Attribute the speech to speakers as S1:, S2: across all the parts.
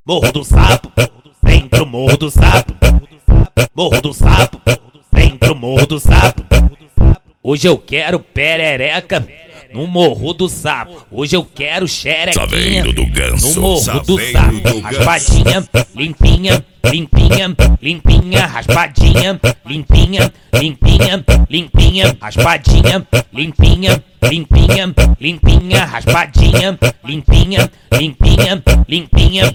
S1: Morro do Sapo, vem pro Morro do Sapo. Morro do Sapo, vem pro Morro do Sapo. Hoje eu quero perereca no Morro do Sapo. Hoje eu quero xerequinha no Morro do Sapo. Raspadinha, limpinha, limpinha, limpinha, raspadinha, limpinha, limpinha, limpinha, raspadinha, limpinha, limpinha, limpinha, raspadinha, limpinha, limpinha, limpinha.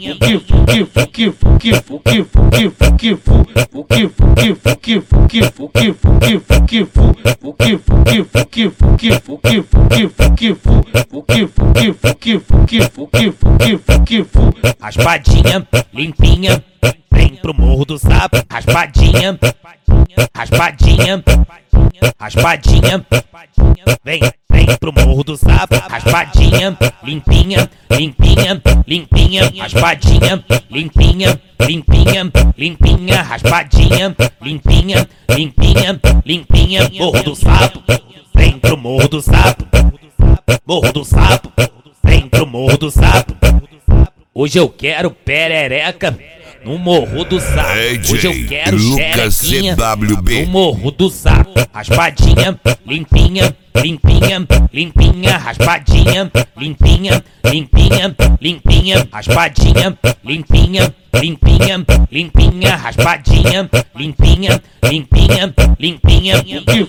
S1: Raspadinha, limpinha, vem pro Morro do Sapo. Raspadinha, raspadinha, raspadinha, vem pro Morro do Sapo. Raspadinha, limpinha, limpinha, limpinha, raspadinha, limpinha, limpinha, limpinha, raspadinha, limpinha, limpinha, limpinha. Morro do Sapo, vem pro Morro do Sapo. Morro do Sapo, vem pro Morro do Sapo. Hoje eu quero perereca no Morro do Sapo. Hoje eu quero xerequinha no Morro do Sapo. Raspadinha, limpinha, limpinha, limpinha, raspadinha, limpinha, limpinha, limpinha, raspadinha, limpinha, limpinha, limpinha, raspadinha, limpinha, limpinha, limpinha.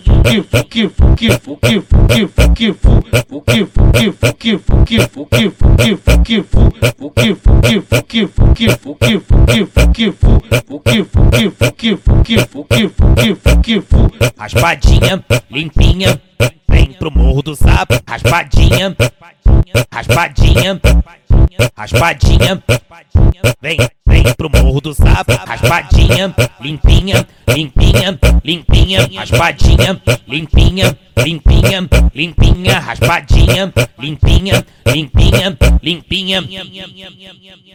S1: Raspadinha, limpinha, vem pro Morro do Sapo. Raspadinha, raspadinha, raspadinha, vem pro Morro do Sapo. Raspadinha, limpinha, limpinha, limpinha, raspadinha, limpinha, limpinha, limpinha, raspadinha, limpinha, limpinha, limpinha.